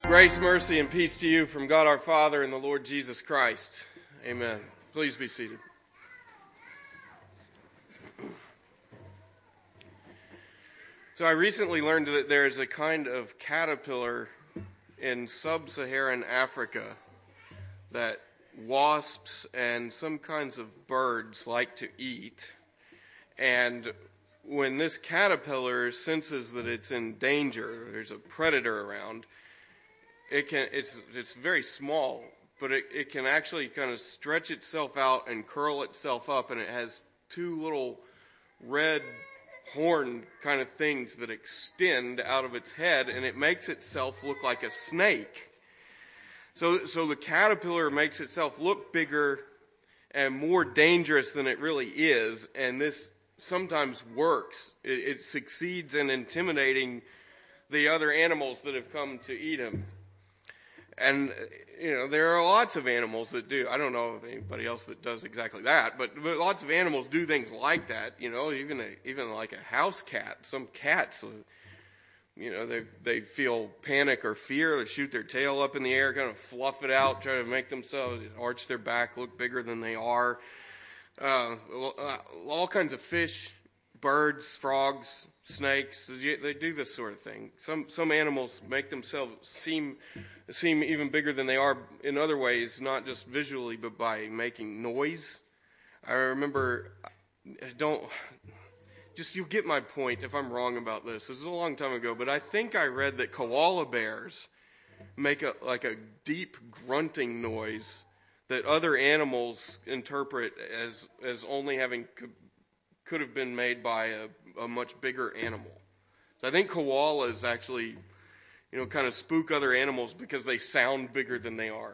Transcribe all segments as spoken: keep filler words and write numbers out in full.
Grace, mercy, and peace to you from God our Father and the Lord Jesus Christ. Amen. Please be seated. So I recently learned that there is a kind of caterpillar in sub-Saharan Africa that wasps and some kinds of birds like to eat. And when this caterpillar senses that it's in danger, there's a predator around, It can, it's, it's very small, but it, it can actually kind of stretch itself out and curl itself up, and it has two little red horn kind of things that extend out of its head, and it makes itself look like a snake. So, so the caterpillar makes itself look bigger and more dangerous than it really is, and this sometimes works. It, it succeeds in intimidating the other animals that have come to eat him. And, you know, there are lots of animals that do. I don't know of anybody else that does exactly that, but, but lots of animals do things like that. You know, even a, even like a house cat. Some cats, you know, they they feel panic or fear. They shoot their tail up in the air, kind of fluff it out, try to make themselves arch their back, look bigger than they are. Uh, all kinds of fish, birds, frogs, snakes, they do this sort of thing. Some some animals make themselves seem seem even bigger than they are in other ways, not just visually, but by making noise. I remember, don't, just you get my point if I'm wrong about this. This is a long time ago, but I think I read that koala bears make a like a deep grunting noise that other animals interpret as as only having could have been made by a, a much bigger animal. So I think koalas actually, you know, kind of spook other animals because they sound bigger than they are.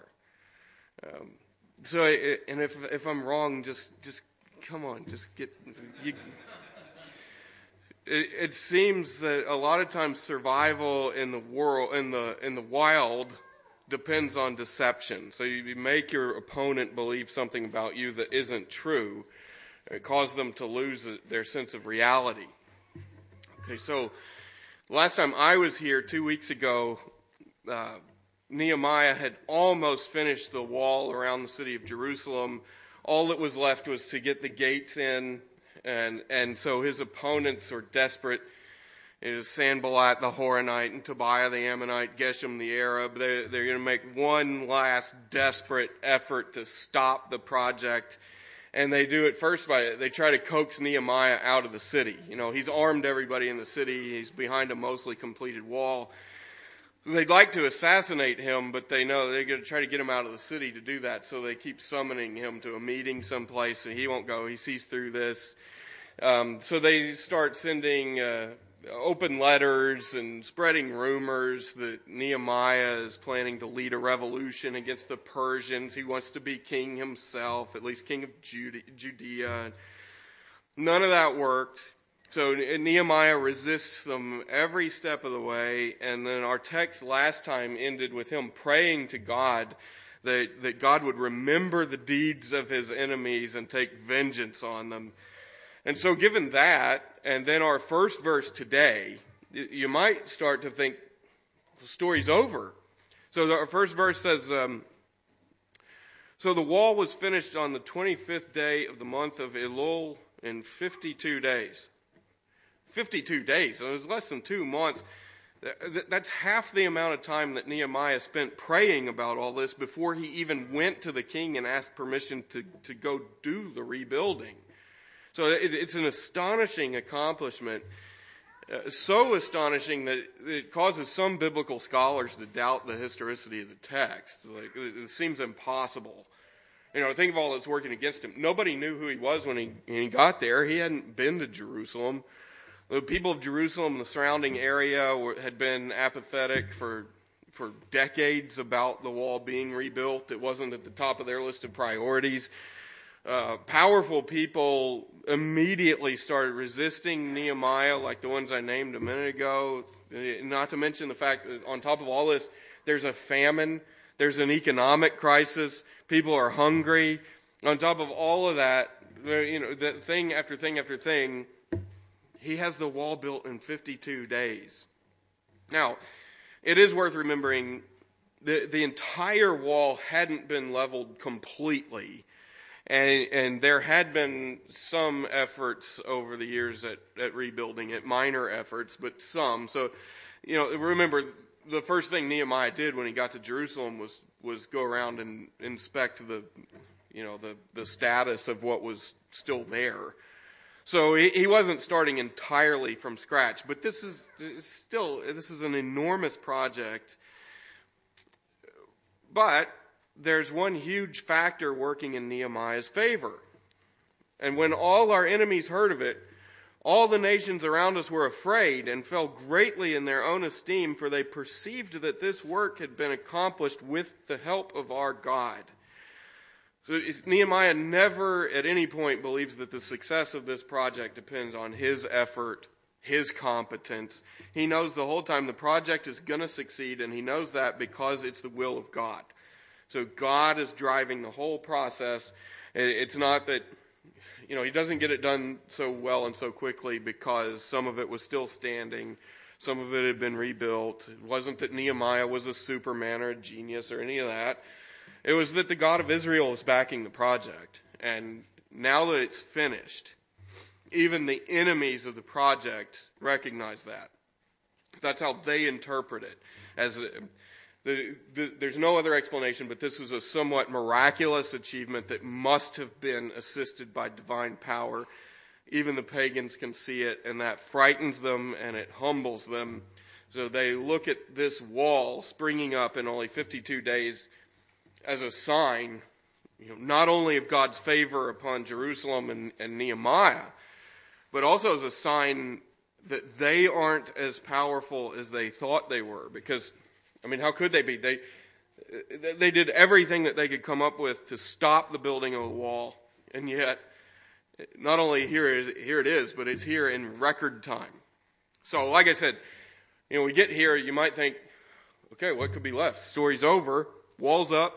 Um, so, it, and if if I'm wrong, just just come on, just get. You, it, it seems that a lot of times survival in the world, in the in the wild, depends on deception. So you make your opponent believe something about you that isn't true. It caused them to lose their sense of reality. Okay, so last time I was here two weeks ago, uh, Nehemiah had almost finished the wall around the city of Jerusalem. All that was left was to get the gates in, and and so his opponents were desperate. It is Sanballat the Horonite and Tobiah the Ammonite, Geshem the Arab. They're, they're going to make one last desperate effort to stop the project. And they do it first by, they try to coax Nehemiah out of the city. You know, he's armed everybody in the city. He's behind a mostly completed wall. They'd like to assassinate him, but they know they're going to try to get him out of the city to do that. So they keep summoning him to a meeting someplace, and he won't go. He sees through this. Um, so they start sending uh, open letters and spreading rumors that Nehemiah is planning to lead a revolution against the Persians. He wants to be king himself, at least king of Judea. None of that worked. So Nehemiah resists them every step of the way. And then our text last time ended with him praying to God that, that God would remember the deeds of his enemies and take vengeance on them. And so given that, and then our first verse today, you might start to think the story's over. So our first verse says, um, so the wall was finished on the twenty-fifth day of the month of Elul in fifty-two days. fifty-two days, so it was less than two months. That's half the amount of time that Nehemiah spent praying about all this before he even went to the king and asked permission to, to go do the rebuilding. So it's an astonishing accomplishment, uh, so astonishing that it causes some biblical scholars to doubt the historicity of the text. Like, it seems impossible. You know, think of all that's working against him. Nobody knew who he was when he, when he got there. He hadn't been to Jerusalem. The people of Jerusalem and the surrounding area were, had been apathetic for for decades about the wall being rebuilt. It wasn't at the top of their list of priorities. Uh, powerful people immediately started resisting Nehemiah, like the ones I named a minute ago. Not to mention the fact that on top of all this, there's a famine, there's an economic crisis, people are hungry. On top of all of that, you know, the thing after thing after thing, he has the wall built in fifty-two days. Now, it is worth remembering the, the entire wall hadn't been leveled completely. And, and there had been some efforts over the years at, at rebuilding it, minor efforts, but some. So, you know, remember the first thing Nehemiah did when he got to Jerusalem was, was go around and inspect the, you know, the, the status of what was still there. So he, he wasn't starting entirely from scratch, but this is still, this is an enormous project. But there's one huge factor working in Nehemiah's favor. And when all our enemies heard of it, all the nations around us were afraid and fell greatly in their own esteem, for they perceived that this work had been accomplished with the help of our God. So Nehemiah never at any point believes that the success of this project depends on his effort, his competence. He knows the whole time the project is going to succeed, and he knows that because it's the will of God. So God is driving the whole process. It's not that, you know, he doesn't get it done so well and so quickly because some of it was still standing. Some of it had been rebuilt. It wasn't that Nehemiah was a superman or a genius or any of that. It was that the God of Israel is backing the project. And now that it's finished, even the enemies of the project recognize that. That's how they interpret it. As a, The, the, there's no other explanation, but this was a somewhat miraculous achievement that must have been assisted by divine power. Even the pagans can see it, and that frightens them and it humbles them. So they look at this wall springing up in only fifty-two days as a sign, you know, not only of God's favor upon Jerusalem and, and Nehemiah, but also as a sign that they aren't as powerful as they thought they were. Because I mean, how could they be? They they did everything that they could come up with to stop the building of the wall, and yet, not only here it, here it is, but it's here in record time. So, like I said, you know, we get here, you might think, okay, what could be left? Story's over, wall's up,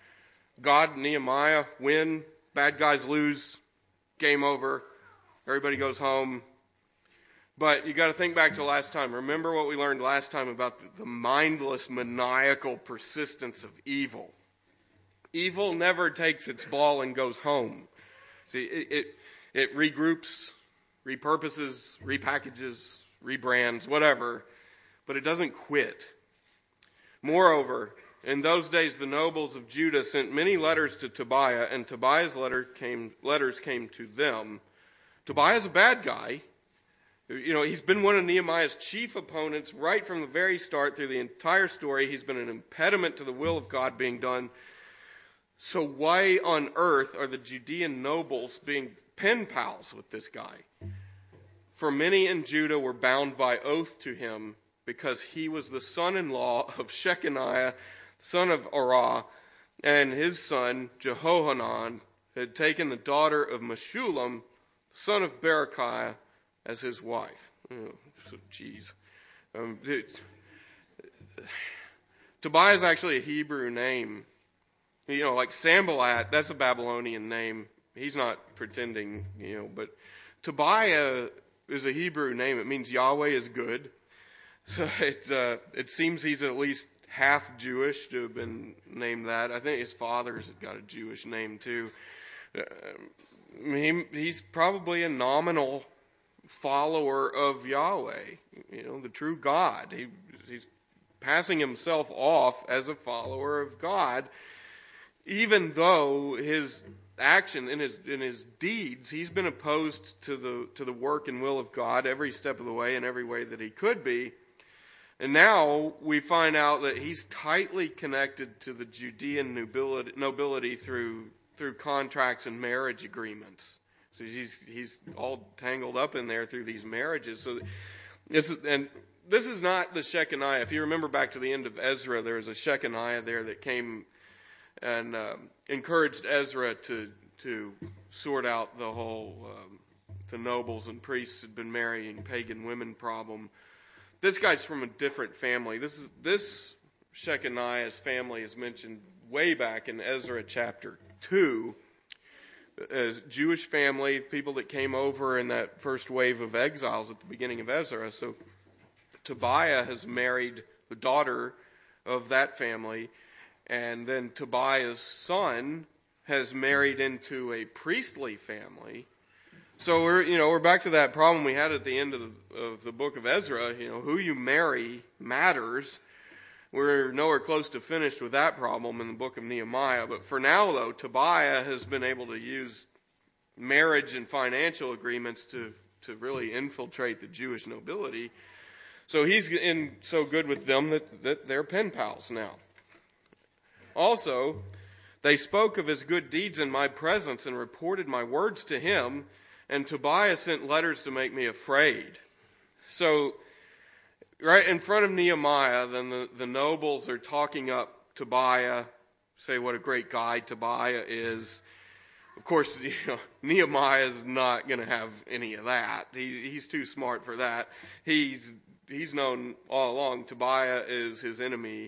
God, Nehemiah win, bad guys lose, game over, everybody goes home. But you got to think back to last time. Remember what we learned last time about the, the mindless, maniacal persistence of evil. Evil never takes its ball and goes home. See, it, it, it regroups, repurposes, repackages, rebrands, whatever, but it doesn't quit. Moreover, in those days the nobles of Judah sent many letters to Tobiah, and Tobiah's letter came, letters came to them. Tobiah's a bad guy. You know, he's been one of Nehemiah's chief opponents right from the very start through the entire story. He's been an impediment to the will of God being done. So why on earth are the Judean nobles being pen pals with this guy? For many in Judah were bound by oath to him because he was the son-in-law of Shechaniah, son of Arah, and his son Jehohanan had taken the daughter of Meshullam, son of Berechiah, as his wife. Oh, so, geez. Um, Tobiah is actually a Hebrew name. You know, like Sanballat, that's a Babylonian name. He's not pretending, you know, but Tobiah is a Hebrew name. It means Yahweh is good. So it, uh, it seems he's at least half Jewish to have been named that. I think his father's got a Jewish name too. Uh, he, he's probably a nominal follower of Yahweh, you know, the true God. He, he's passing himself off as a follower of God, even though his action in his in his deeds, he's been opposed to the to the work and will of God every step of the way in every way that he could be. And now we find out that he's tightly connected to the Judean nobility, nobility through through contracts and marriage agreements. So he's he's all tangled up in there through these marriages. So this is, and this is not the Shechaniah. If you remember back to the end of Ezra, there was a Shechaniah there that came and uh, encouraged Ezra to to sort out the whole um, the nobles and priests had been marrying pagan women problem. This guy's from a different family. This is this Shechaniah's family is mentioned way back in Ezra chapter two. As Jewish family, people that came over in that first wave of exiles at the beginning of Ezra. So Tobiah has married the daughter of that family. And then Tobiah's son has married into a priestly family. So we're, you know, we're back to that problem we had at the end of the, of the book of Ezra. You know, who you marry matters. We're nowhere close to finished with that problem in the book of Nehemiah. But for now, though, Tobiah has been able to use marriage and financial agreements to, to really infiltrate the Jewish nobility. So he's in so good with them that, that they're pen pals now. Also, they spoke of his good deeds in my presence and reported my words to him, and Tobiah sent letters to make me afraid. So, right in front of Nehemiah, then the, the nobles are talking up Tobiah, say what a great guy Tobiah is. Of course, you know, Nehemiah is not going to have any of that. He, he's too smart for that. He's he's known all along Tobiah is his enemy.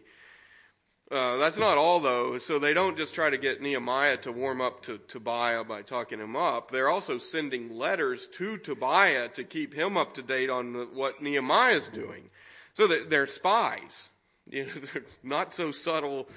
Uh, that's not all, though. So they don't just try to get Nehemiah to warm up to Tobiah by talking him up. They're also sending letters to Tobiah to keep him up to date on the, what Nehemiah is doing. So they're spies. You know, they're not so subtle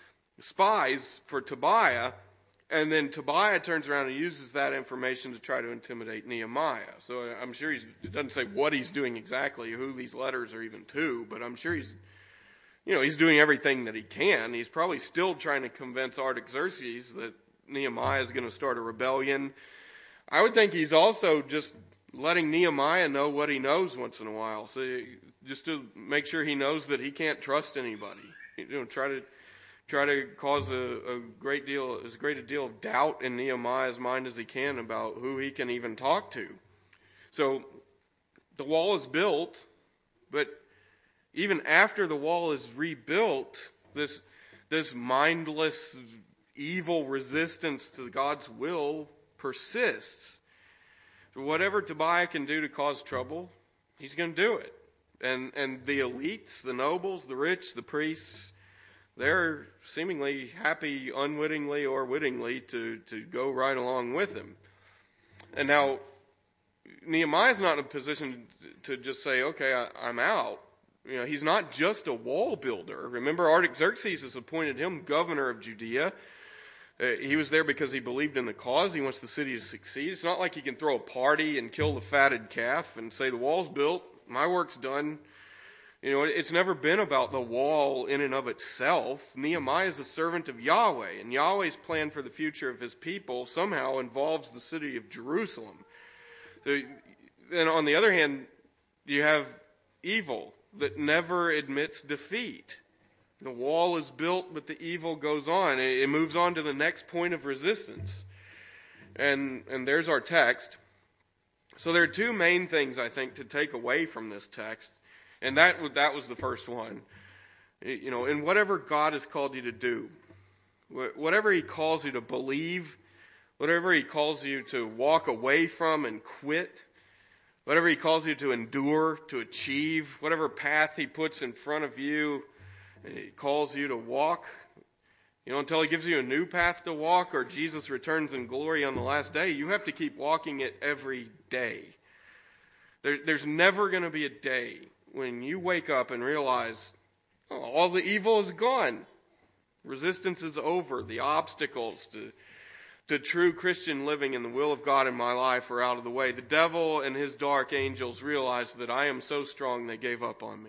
spies for Tobiah. And then Tobiah turns around and uses that information to try to intimidate Nehemiah. So I'm sure he's, it doesn't say what he's doing exactly, who these letters are even to, but I'm sure he's, you know, he's doing everything that he can. He's probably still trying to convince Artaxerxes that Nehemiah is going to start a rebellion. I would think he's also just letting Nehemiah know what he knows once in a while. So just to make sure he knows that he can't trust anybody. You know, try to try to cause a, a great deal, as great a deal of doubt in Nehemiah's mind as he can about who he can even talk to. So the wall is built, but even after the wall is rebuilt, this this mindless, evil resistance to God's will persists. So whatever Tobiah can do to cause trouble, he's going to do it. And and the elites, the nobles, the rich, the priests, they're seemingly happy unwittingly or wittingly to, to go right along with him. And now, Nehemiah's not in a position to just say, okay, I, I'm out. You know, he's not just a wall builder. Remember, Artaxerxes has appointed him governor of Judea. Uh, he was there because he believed in the cause. He wants the city to succeed. It's not like he can throw a party and kill the fatted calf and say, the wall's built, my work's done. You know, it's never been about the wall in and of itself. Nehemiah is a servant of Yahweh, and Yahweh's plan for the future of his people somehow involves the city of Jerusalem. So, then on the other hand, you have evil that never admits defeat. The wall is built, but the evil goes on. It moves on to the next point of resistance. And and there's our text. So there are two main things, I think, to take away from this text. And that that was the first one. You know, in whatever God has called you to do, whatever he calls you to believe, whatever he calls you to walk away from and quit, whatever he calls you to endure, to achieve, whatever path he puts in front of you, he calls you to walk, you know, until he gives you a new path to walk or Jesus returns in glory on the last day, you have to keep walking it every day. There, there's never going to be a day when you wake up and realize, oh, all the evil is gone. Resistance is over. The obstacles to to true Christian living in the will of God in my life are out of the way. The devil and his dark angels realize that I am so strong they gave up on me.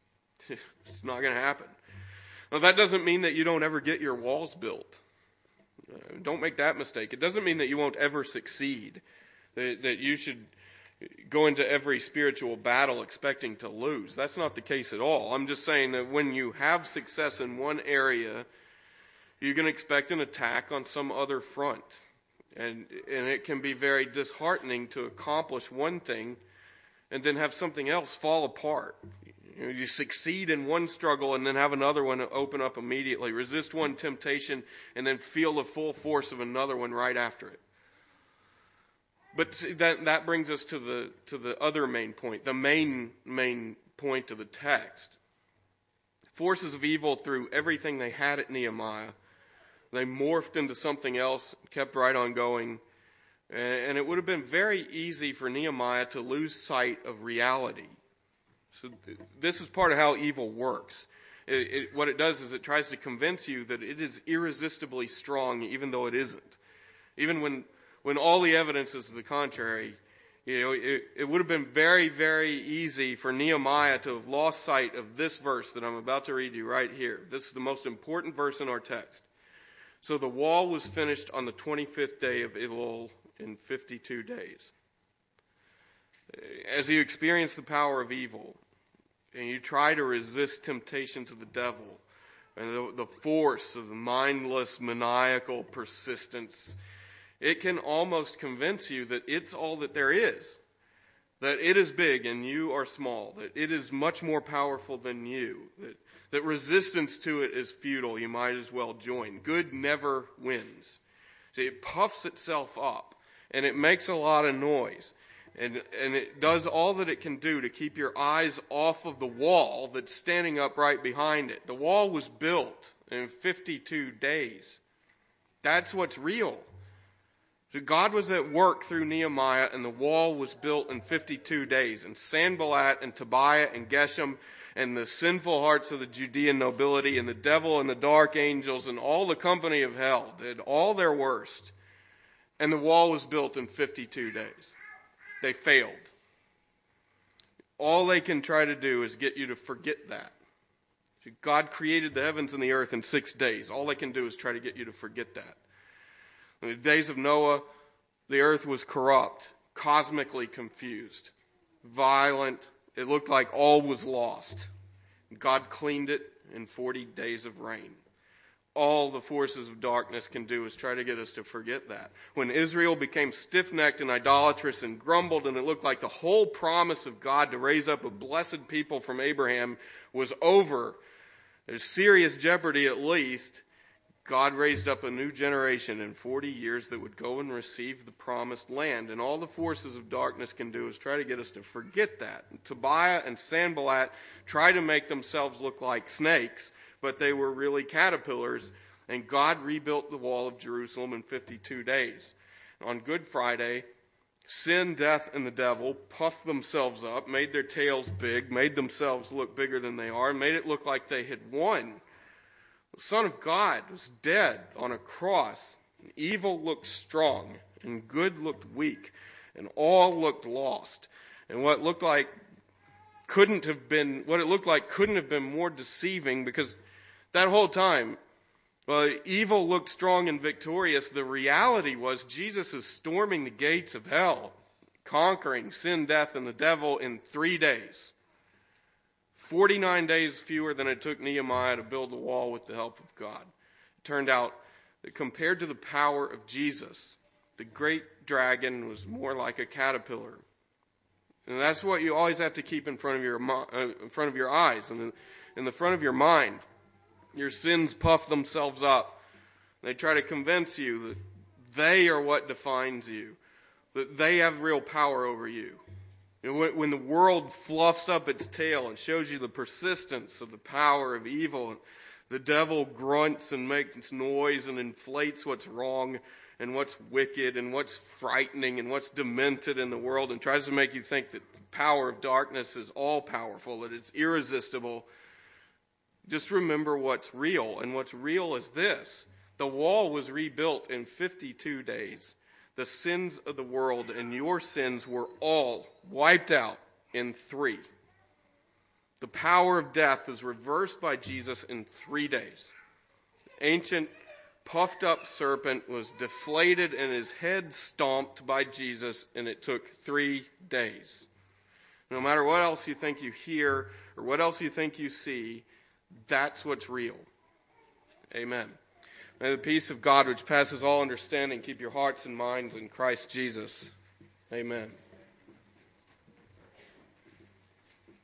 It's not going to happen. Now, that doesn't mean that you don't ever get your walls built. Uh, don't make that mistake. It doesn't mean that you won't ever succeed, that, that you should go into every spiritual battle expecting to lose. That's not the case at all. I'm just saying that when you have success in one area, you can expect an attack on some other front. And and it can be very disheartening to accomplish one thing and then have something else fall apart. You know, you succeed in one struggle and then have another one open up immediately. Resist one temptation and then feel the full force of another one right after it. But that that brings us to the to the other main point, the main main point of the text. Forces of evil threw everything they had at Nehemiah. They morphed into something else, kept right on going. And it would have been very easy for Nehemiah to lose sight of reality. So this is part of how evil works. It, it, what it does is it tries to convince you that it is irresistibly strong, even though it isn't. Even when, when all the evidence is to the contrary, you know, it, it would have been very, very easy for Nehemiah to have lost sight of this verse that I'm about to read you right here. This is the most important verse in our text. So the wall was finished on the twenty-fifth day of Elul in fifty-two days. As you experience the power of evil, and you try to resist temptations of the devil, and the, the force of the mindless, maniacal persistence, it can almost convince you that it's all that there is. That it is big and you are small. That it is much more powerful than you. That, that resistance to it is futile. You might as well join. Good never wins. See, it puffs itself up and it makes a lot of noise. And, and it does all that it can do to keep your eyes off of the wall that's standing up right behind it. The wall was built in fifty-two days. That's what's real. So God was at work through Nehemiah, and the wall was built in fifty-two days. And Sanballat and Tobiah and Geshem and the sinful hearts of the Judean nobility and the devil and the dark angels and all the company of hell did all their worst. And the wall was built in fifty-two days. They failed. All they can try to do is get you to forget that. God created the heavens and the earth in six days. All they can do is try to get you to forget that. In the days of Noah, the earth was corrupt, cosmically confused, violent. It looked like all was lost. God cleaned it in forty days of rain. All the forces of darkness can do is try to get us to forget that. When Israel became stiff-necked and idolatrous and grumbled, and it looked like the whole promise of God to raise up a blessed people from Abraham was over, there's serious jeopardy at least, God raised up a new generation in forty years that would go and receive the promised land. And all the forces of darkness can do is try to get us to forget that. And Tobiah and Sanballat try to make themselves look like snakes, but they were really caterpillars. And God rebuilt the wall of Jerusalem in fifty-two days. On Good Friday, sin, death, and the devil puffed themselves up, made their tails big, made themselves look bigger than they are, and made it look like they had won. The Son of God was dead on a cross. And evil looked strong, and good looked weak, and all looked lost. And what looked like couldn't have been, what it looked like couldn't have been more deceiving, because that whole time, well, evil looked strong and victorious. The reality was Jesus is storming the gates of hell, conquering sin, death, and the devil in three days. forty-nine days fewer than it took Nehemiah to build the wall with the help of God. It turned out that compared to the power of Jesus, the great dragon was more like a caterpillar. And that's what you always have to keep in front of your uh, in front of your eyes and in, in the front of your mind. Your sins puff themselves up. They try to convince you that they are what defines you, that they have real power over you. You know, when the world fluffs up its tail and shows you the persistence of the power of evil, the devil grunts and makes noise and inflates what's wrong and what's wicked and what's frightening and what's demented in the world and tries to make you think that the power of darkness is all powerful, that it's irresistible. Just remember what's real. And what's real is this. The wall was rebuilt in fifty-two days. The sins of the world and your sins were all wiped out in three. The power of death is reversed by Jesus in three days. The ancient puffed up serpent was deflated and his head stomped by Jesus, and it took three days. No matter what else you think you hear or what else you think you see, that's what's real. Amen. May the peace of God, which passes all understanding, keep your hearts and minds in Christ Jesus. Amen.